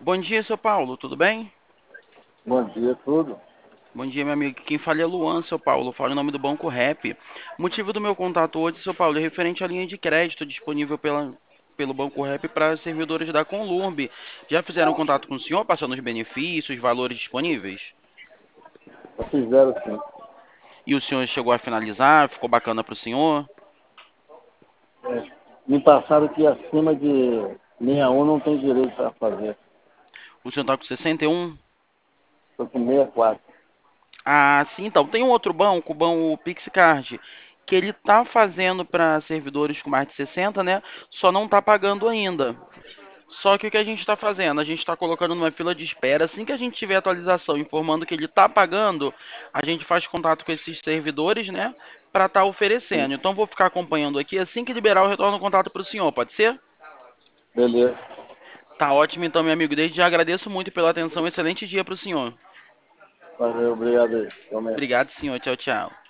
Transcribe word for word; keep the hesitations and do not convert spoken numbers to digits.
Bom dia, seu Paulo, tudo bem? Bom dia, tudo. Bom dia, meu amigo. Quem fala é Luan, seu Paulo. Fala em nome do Banco Rap. O motivo do meu contato hoje, seu Paulo, é referente à linha de crédito disponível pela, pelo Banco Rap para servidores da Conlurb. Já fizeram contato com o senhor, passando os benefícios, valores disponíveis? Já fizeram sim. E o senhor chegou a finalizar? Ficou bacana para o senhor? É, me passaram que acima de sessenta e um não tem direito para fazer. O senhor está com sessenta e um? Estou com sessenta e quatro. Ah, sim, então. Tem um outro banco, o banco Pixcard, que ele tá fazendo para servidores com mais de sessenta, né? Só não tá pagando ainda. Só que o que a gente está fazendo? A gente está colocando numa fila de espera. Assim que a gente tiver atualização informando que ele está pagando, a gente faz contato com esses servidores, né? Para estar Sim. oferecendo. Então vou ficar acompanhando aqui. Assim que liberar, eu retorno o contato para o senhor, pode ser? Beleza. Tá ótimo, então, meu amigo. Desde já agradeço muito pela atenção. Excelente dia para o senhor. Valeu, obrigado aí. Realmente. Obrigado, senhor. Tchau, tchau.